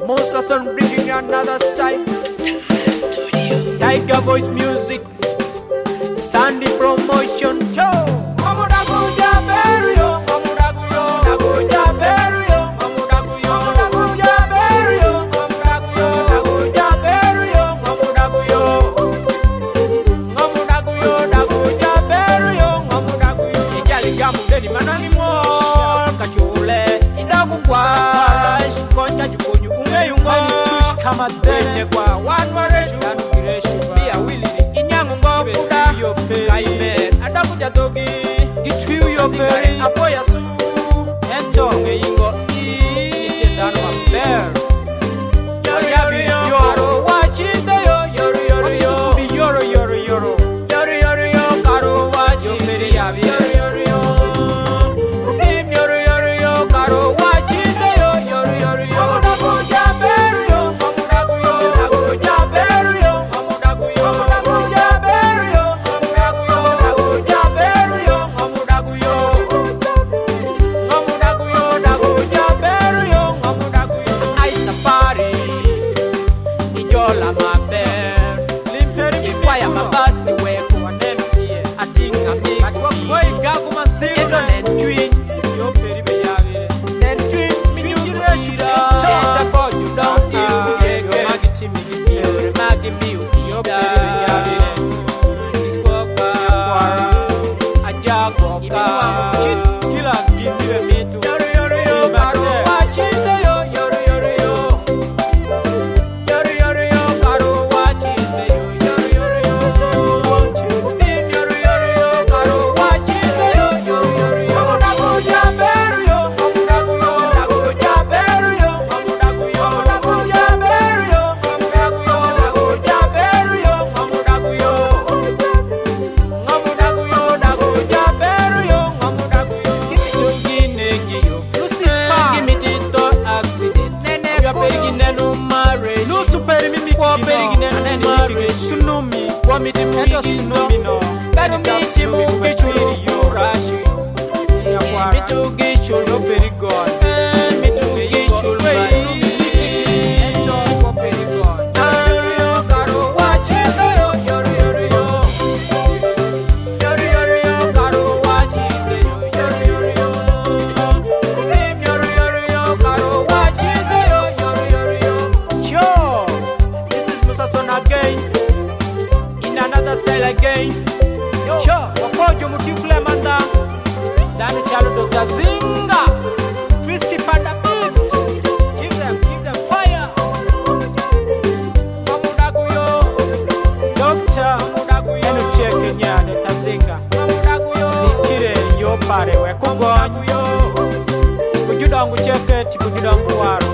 Musason bringing another style. Studio. Tiger Voice Music, Sandy Promotion Show. Denye kwa one wareshu Bia wili inyangu mbokuda Kaime adakuja togi Gichwiu yo peri Afoya su Ento nge ingo Ichendano mambler Yoru yoro Wachinde yo yoru yoru yo Yoru yoru yoro Yoru yoru yo Karo wachinde yabi Yoru yoru yo Ukim yoru yoru yo Karo wachinde yo Yoru yoru yo Tsunami, kwa miti mwito tsunami no Kano miti mugichu yurashi Mitu gichu no perigon Mitu gichu lwai Ento kwa perigon Yoru yo karo wachinde yo Yoru yoru yo Yoru yoru yo karo wachinde yo Yoru yoru yo Ulim yoru yoru yo karo wachinde yo Yoru yoru yo Sure, this is Musason again another style again. Sure, wakojo mutikule manda Danu chalo Dr. Zinga Twisty Panda Beats. Give them fire. Mamudaguyo Doctor Mamudaguyo Enu tia Kenya Dr. Zinga Mamudaguyo Nikire yo pare we kugonyo Kujudangu cheke ti kujudangu waro